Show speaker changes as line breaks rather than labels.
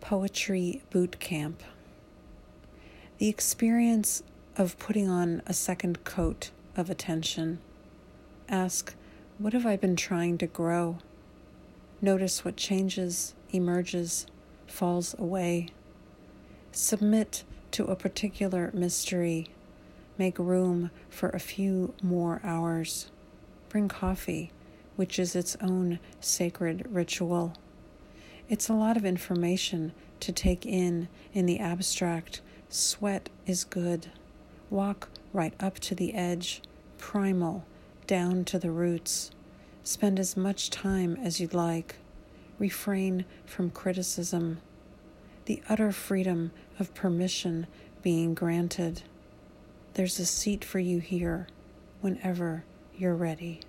Poetry Boot Camp. The experience of putting on a second coat of attention. Ask, what have I been trying to grow? Notice what changes, emerges, falls away. Submit to a particular mystery. Make room for a few more hours. Bring coffee, which is its own sacred ritual. It's a lot of information to take in the abstract. Sweat is good. Walk right up to the edge, primal, down to the roots. Spend as much time as you'd like. Refrain from criticism. The utter freedom of permission being granted. There's a seat for you here whenever you're ready.